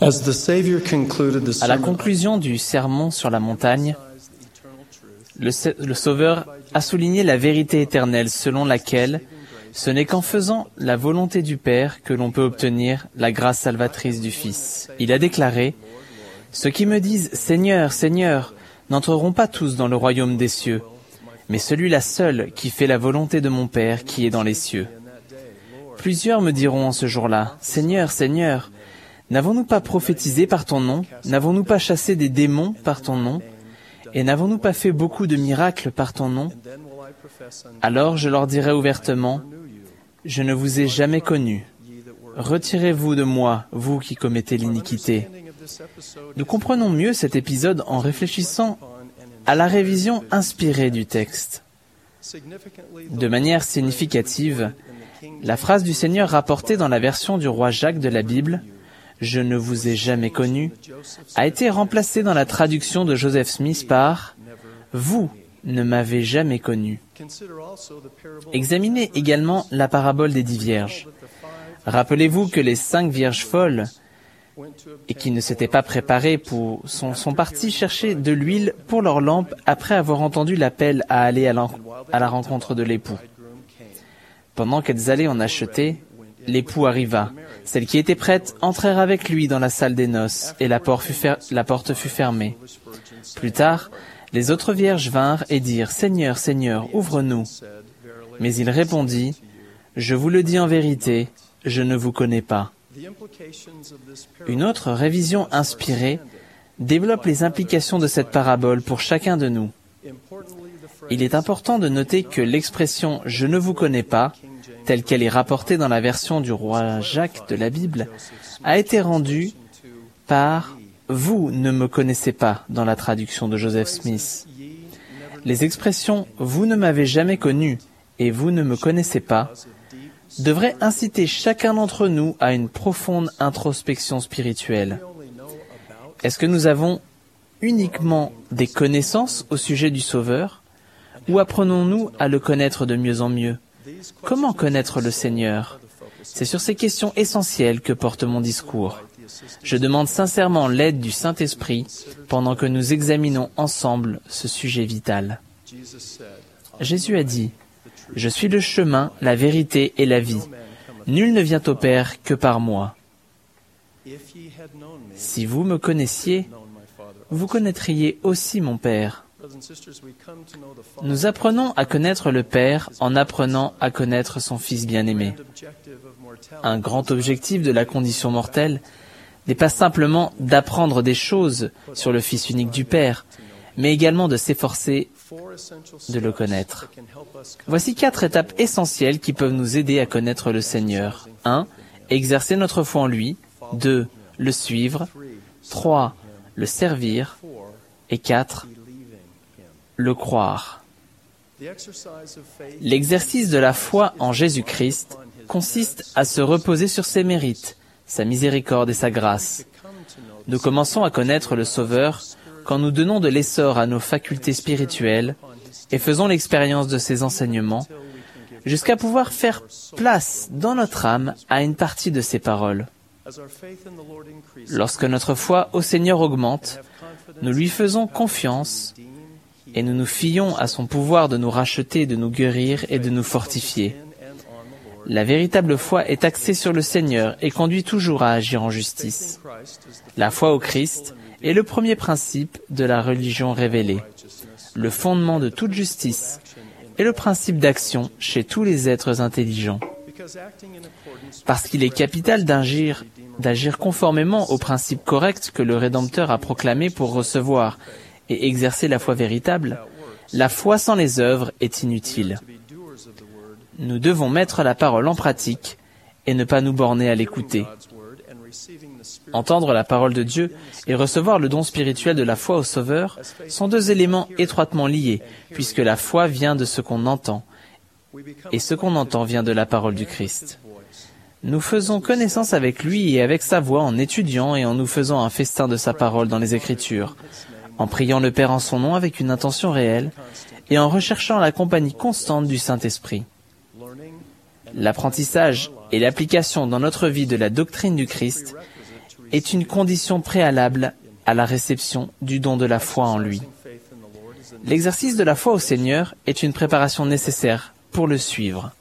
As the Savior concluded the À la sermon, conclusion du sermon sur la montagne, le Sauveur a souligné la vérité éternelle selon laquelle ce n'est qu'en faisant la volonté du Père que l'on peut obtenir la grâce salvatrice du Fils. Il a déclaré « Ceux qui me disent « Seigneur, Seigneur » n'entreront pas tous dans le royaume des cieux, mais celui-là seul qui fait la volonté de mon Père qui est dans les cieux. » Plusieurs me diront en ce jour-là « Seigneur, Seigneur, n'avons-nous pas prophétisé par ton nom? N'avons-nous pas chassé des démons par ton nom? Et n'avons-nous pas fait beaucoup de miracles par ton nom? Alors je leur dirai ouvertement, je ne vous ai jamais connus. Retirez-vous de moi, vous qui commettez l'iniquité. Nous comprenons mieux cet épisode en réfléchissant à la révision inspirée du texte. De manière significative, la phrase du Seigneur rapportée dans la version du roi Jacques de la Bible, « Je ne vous ai jamais connu », a été remplacée dans la traduction de Joseph Smith par « Vous ne m'avez jamais connu ». Examinez également la parabole des 10 vierges. Rappelez-vous que les 5 vierges folles et qui ne s'étaient pas préparées sont parties chercher de l'huile pour leurs lampes après avoir entendu l'appel à aller à la rencontre de l'époux. Pendant qu'elles allaient en acheter, l'époux arriva. Celles qui étaient prêtes entrèrent avec lui dans la salle des noces, et la porte fut fermée. Plus tard, les autres vierges vinrent et dirent « Seigneur, Seigneur, ouvre-nous » Mais il répondit « Je vous le dis en vérité, je ne vous connais pas. » Une autre révision inspirée développe les implications de cette parabole pour chacun de nous. Il est important de noter que l'expression « je ne vous connais pas » telle qu'elle est rapportée dans la version du roi Jacques de la Bible, a été rendue par « vous ne me connaissez pas » dans la traduction de Joseph Smith. Les expressions « vous ne m'avez jamais connu » et « vous ne me connaissez pas » devraient inciter chacun d'entre nous à une profonde introspection spirituelle. Est-ce que nous avons uniquement des connaissances au sujet du Sauveur, ou apprenons-nous à le connaître de mieux en mieux? Comment connaître le Seigneur? C'est sur ces questions essentielles que porte mon discours. Je demande sincèrement l'aide du Saint-Esprit pendant que nous examinons ensemble ce sujet vital. Jésus a dit, « Je suis le chemin, la vérité et la vie. Nul ne vient au Père que par moi. » Si vous me connaissiez, vous connaîtriez aussi mon Père. Nous apprenons à connaître le Père en apprenant à connaître son Fils bien-aimé. Un grand objectif de la condition mortelle n'est pas simplement d'apprendre des choses sur le Fils unique du Père, mais également de s'efforcer de le connaître. Voici 4 étapes essentielles qui peuvent nous aider à connaître le Seigneur. 1. Exercer notre foi en lui. 2. Le suivre. 3. Le servir. Et 4. Le croire. L'exercice de la foi en Jésus-Christ consiste à se reposer sur ses mérites, sa miséricorde et sa grâce. Nous commençons à connaître le Sauveur quand nous donnons de l'essor à nos facultés spirituelles et faisons l'expérience de ses enseignements, jusqu'à pouvoir faire place dans notre âme à une partie de ses paroles. Lorsque notre foi au Seigneur augmente, nous lui faisons confiance et nous nous fions à son pouvoir de nous racheter, de nous guérir et de nous fortifier. La véritable foi est axée sur le Seigneur et conduit toujours à agir en justice. La foi au Christ est le premier principe de la religion révélée, le fondement de toute justice et le principe d'action chez tous les êtres intelligents. Parce qu'il est capital d'agir conformément aux principes corrects que le Rédempteur a proclamés pour recevoir et exercer la foi véritable, la foi sans les œuvres est inutile. Nous devons mettre la parole en pratique et ne pas nous borner à l'écouter. Entendre la parole de Dieu et recevoir le don spirituel de la foi au Sauveur sont 2 éléments étroitement liés, puisque la foi vient de ce qu'on entend, et ce qu'on entend vient de la parole du Christ. Nous faisons connaissance avec lui et avec sa voix en étudiant et en nous faisant un festin de sa parole dans les Écritures, en priant le Père en son nom avec une intention réelle et en recherchant la compagnie constante du Saint-Esprit. L'apprentissage et l'application dans notre vie de la doctrine du Christ est une condition préalable à la réception du don de la foi en lui. L'exercice de la foi au Seigneur est une préparation nécessaire pour le suivre.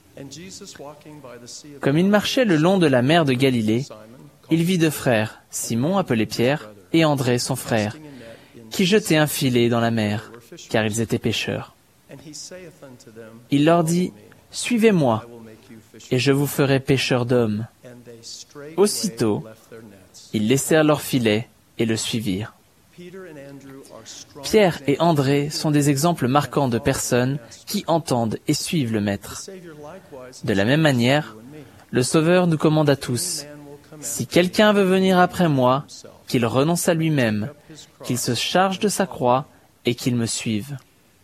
Comme il marchait le long de la mer de Galilée, il vit deux frères, Simon appelé Pierre et André son frère, qui jetaient un filet dans la mer, car ils étaient pêcheurs. Il leur dit, « Suivez-moi, et je vous ferai pêcheurs d'hommes. » Aussitôt, ils laissèrent leur filet et le suivirent. Pierre et André sont des exemples marquants de personnes qui entendent et suivent le Maître. De la même manière, le Sauveur nous commande à tous, « Si quelqu'un veut venir après moi, qu'il renonce à lui-même, qu'il se charge de sa croix et qu'il me suive. »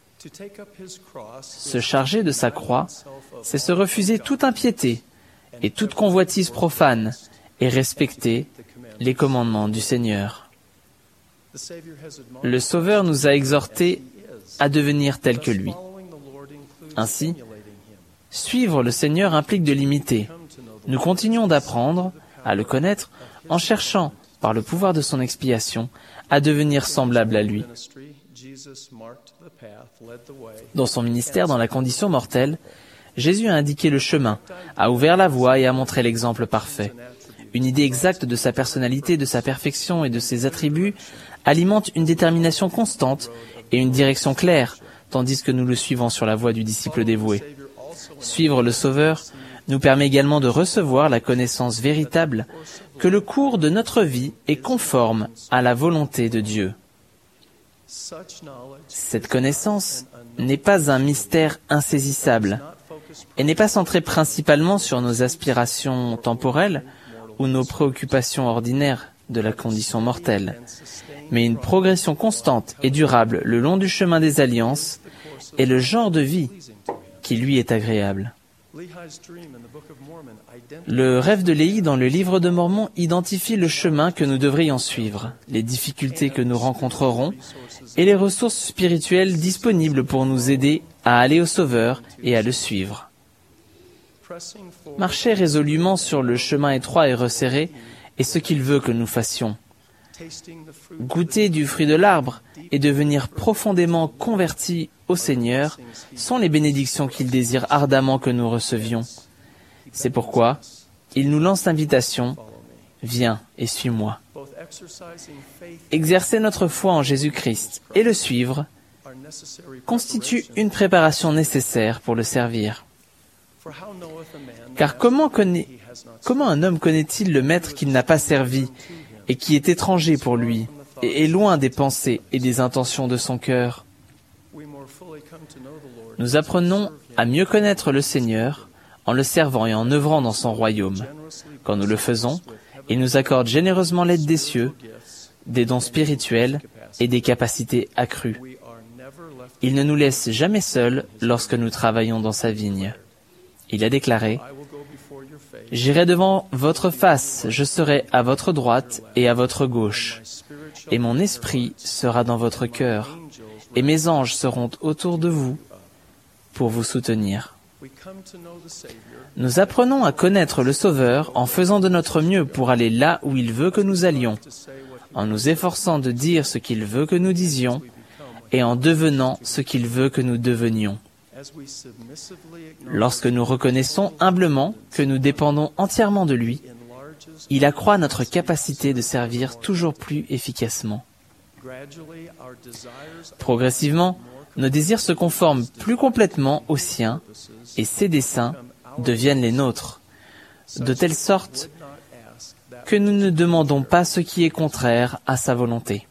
Se charger de sa croix, c'est se refuser toute impiété et toute convoitise profane et respecter les commandements du Seigneur. Le Sauveur nous a exhortés à devenir tels que lui. Ainsi, suivre le Seigneur implique de l'imiter. Nous continuons d'apprendre à le connaître en cherchant, par le pouvoir de son expiation, à devenir semblable à lui. Dans son ministère dans la condition mortelle, Jésus a indiqué le chemin, a ouvert la voie et a montré l'exemple parfait. Une idée exacte de sa personnalité, de sa perfection et de ses attributs alimente une détermination constante et une direction claire, tandis que nous le suivons sur la voie du disciple dévoué. Suivre le Sauveur nous permet également de recevoir la connaissance véritable que le cours de notre vie est conforme à la volonté de Dieu. Cette connaissance n'est pas un mystère insaisissable et n'est pas centrée principalement sur nos aspirations temporelles ou nos préoccupations ordinaires de la condition mortelle, mais une progression constante et durable le long du chemin des alliances est le genre de vie qui lui est agréable. Le rêve de Léhi dans le livre de Mormon identifie le chemin que nous devrions suivre, les difficultés que nous rencontrerons et les ressources spirituelles disponibles pour nous aider à aller au Sauveur et à le suivre. Marcher résolument sur le chemin étroit et resserré est ce qu'il veut que nous fassions. Goûter du fruit de l'arbre et devenir profondément convertis au Seigneur sont les bénédictions qu'il désire ardemment que nous recevions. C'est pourquoi il nous lance l'invitation « Viens et suis-moi ». Exercer notre foi en Jésus-Christ et le suivre constitue une préparation nécessaire pour le servir. Car comment un homme connaît-il le Maître qu'il n'a pas servi et qui est étranger pour lui et est loin des pensées et des intentions de son cœur? Nous apprenons à mieux connaître le Seigneur en le servant et en œuvrant dans son royaume. Quand nous le faisons, il nous accorde généreusement l'aide des cieux, des dons spirituels et des capacités accrues. Il ne nous laisse jamais seuls lorsque nous travaillons dans sa vigne. Il a déclaré « J'irai devant votre face, je serai à votre droite et à votre gauche, et mon esprit sera dans votre cœur, et mes anges seront autour de vous pour vous soutenir. » Nous apprenons à connaître le Sauveur en faisant de notre mieux pour aller là où il veut que nous allions, en nous efforçant de dire ce qu'il veut que nous disions, et en devenant ce qu'il veut que nous devenions. Lorsque nous reconnaissons humblement que nous dépendons entièrement de lui, il accroît notre capacité de servir toujours plus efficacement. Progressivement, nos désirs se conforment plus complètement aux siens et ses desseins deviennent les nôtres, de telle sorte que nous ne demandons pas ce qui est contraire à sa volonté.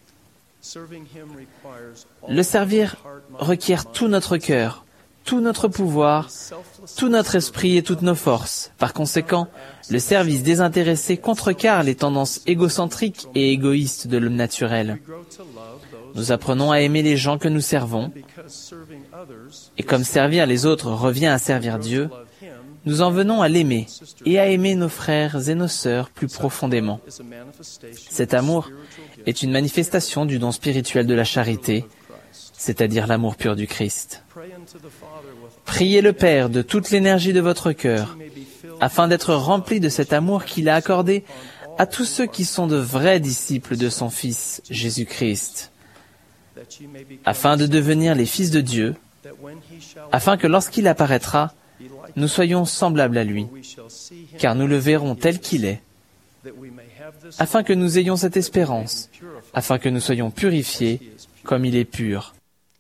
Le servir requiert tout notre cœur, tout notre pouvoir, tout notre esprit et toutes nos forces. Par conséquent, le service désintéressé contrecarre les tendances égocentriques et égoïstes de l'homme naturel. Nous apprenons à aimer les gens que nous servons, et comme servir les autres revient à servir Dieu, nous en venons à l'aimer et à aimer nos frères et nos sœurs plus profondément. Cet amour est une manifestation du don spirituel de la charité, c'est-à-dire l'amour pur du Christ. Priez le Père de toute l'énergie de votre cœur, afin d'être rempli de cet amour qu'il a accordé à tous ceux qui sont de vrais disciples de son Fils, Jésus-Christ, afin de devenir les fils de Dieu, afin que lorsqu'il apparaîtra, nous soyons semblables à lui, car nous le verrons tel qu'il est, afin que nous ayons cette espérance, afin que nous soyons purifiés comme il est pur.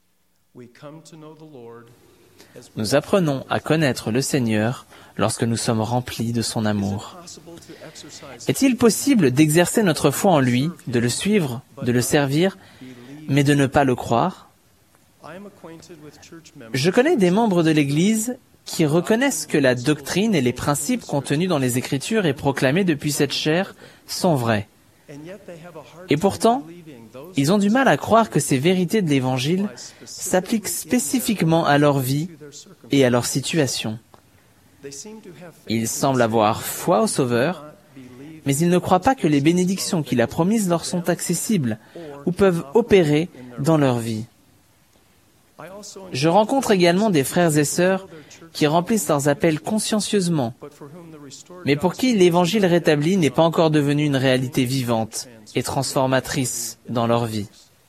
Nous apprenons à connaître le Seigneur lorsque nous sommes remplis de son amour. Est-il possible d'exercer notre foi en lui, de le suivre, de le servir, mais de ne pas le croire? Je connais des membres de l'Église qui reconnaissent que la doctrine et les principes contenus dans les Écritures et proclamés depuis cette chair sont vrais. Et pourtant, ils ont du mal à croire que ces vérités de l'Évangile s'appliquent spécifiquement à leur vie et à leur situation. Ils semblent avoir foi au Sauveur, mais ils ne croient pas que les bénédictions qu'il a promises leur sont accessibles ou peuvent opérer dans leur vie. Je rencontre également des frères et sœurs qui remplissent leurs appels consciencieusement, mais pour qui l'Évangile rétabli n'est pas encore devenu une réalité vivante et transformatrice dans leur vie.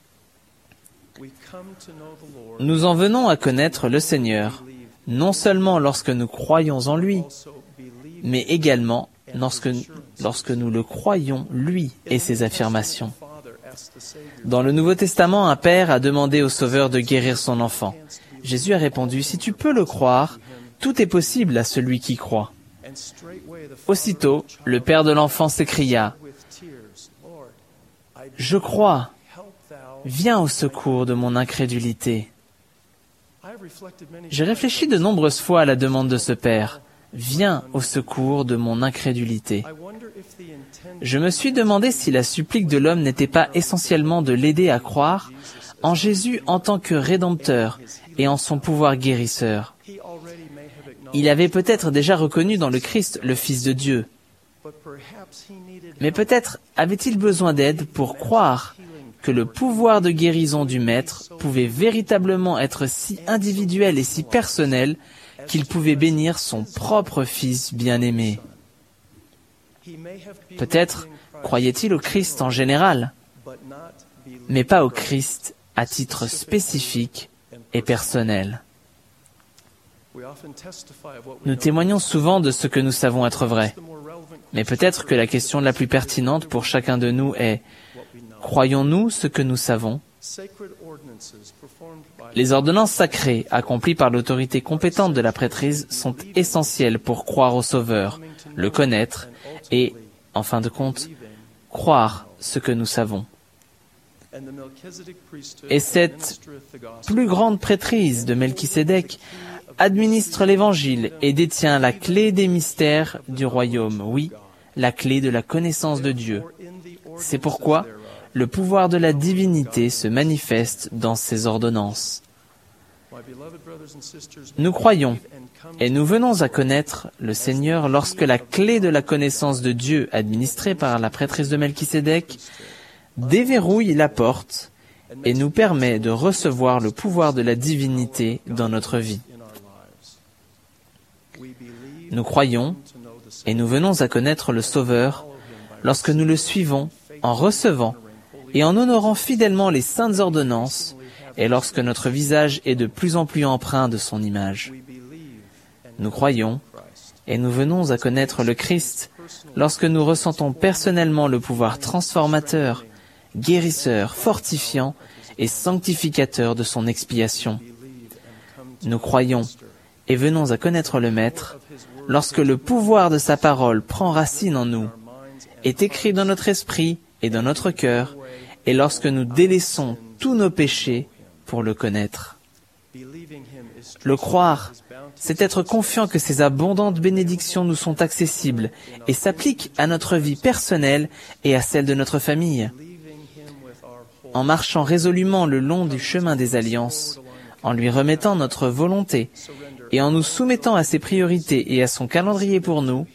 Nous en venons à connaître le Seigneur, non seulement lorsque nous croyons en lui, mais également lorsque nous le croyons, lui et ses affirmations. Dans le Nouveau Testament, un père a demandé au Sauveur de guérir son enfant. Jésus a répondu, « Si tu peux le croire, tout est possible à celui qui croit. » Aussitôt, le père de l'enfant s'écria, « Je crois, viens au secours de mon incrédulité. » J'ai réfléchi de nombreuses fois à la demande de ce père, « Viens au secours de mon incrédulité. » Je me suis demandé si la supplique de l'homme n'était pas essentiellement de l'aider à croire en Jésus en tant que Rédempteur et en son pouvoir guérisseur. Il avait peut-être déjà reconnu dans le Christ le Fils de Dieu. Mais peut-être avait-il besoin d'aide pour croire que le pouvoir de guérison du Maître pouvait véritablement être si individuel et si personnel qu'il pouvait bénir son propre Fils bien-aimé. Peut-être croyait-il au Christ en général, mais pas au Christ à titre spécifique et personnel. Nous témoignons souvent de ce que nous savons être vrai, mais peut-être que la question la plus pertinente pour chacun de nous est « Croyons-nous ce que nous savons ?» Les ordonnances sacrées accomplies par l'autorité compétente de la prêtrise sont essentielles pour croire au Sauveur, le connaître et, en fin de compte, croire ce que nous savons. Et cette plus grande prêtrise de Melchisédek administre l'Évangile et détient la clé des mystères du royaume, oui, la clé de la connaissance de Dieu. C'est pourquoi le pouvoir de la divinité se manifeste dans ces ordonnances. Nous croyons et nous venons à connaître le Seigneur lorsque la clé de la connaissance de Dieu administrée par la prêtrise de Melchisédek déverrouille la porte et nous permet de recevoir le pouvoir de la divinité dans notre vie. Nous croyons et nous venons à connaître le Sauveur lorsque nous le suivons en recevant et en honorant fidèlement les saintes ordonnances et lorsque notre visage est de plus en plus empreint de son image. Nous croyons et nous venons à connaître le Christ lorsque nous ressentons personnellement le pouvoir transformateur, guérisseur, fortifiant et sanctificateur de son expiation. Nous croyons et venons à connaître le Maître lorsque le pouvoir de sa parole prend racine en nous, est écrit dans notre esprit et dans notre cœur, et lorsque nous délaissons tous nos péchés pour le connaître. Le croire, c'est être confiant que ses abondantes bénédictions nous sont accessibles et s'appliquent à notre vie personnelle et à celle de notre famille. En marchant résolument le long du chemin des alliances, en lui remettant notre volonté et en nous soumettant à ses priorités et à son calendrier pour nous,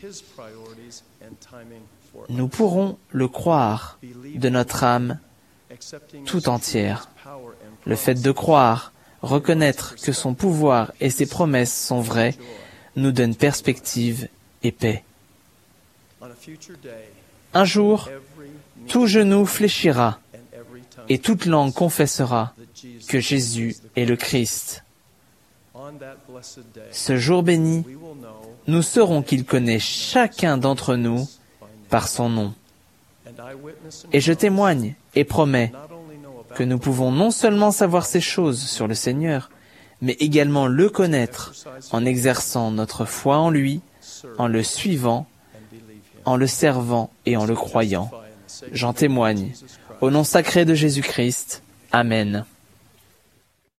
nous pourrons le croire de notre âme tout entière. Le fait de croire, reconnaître que son pouvoir et ses promesses sont vrais, nous donne perspective et paix. Un jour, tout genou fléchira et toute langue confessera que Jésus est le Christ. Ce jour béni, nous saurons qu'il connaît chacun d'entre nous par son nom. Et je témoigne et promets que nous pouvons non seulement savoir ces choses sur le Seigneur, mais également le connaître en exerçant notre foi en lui, en le suivant, en le servant et en le croyant. J'en témoigne. Au nom sacré de Jésus-Christ. Amen.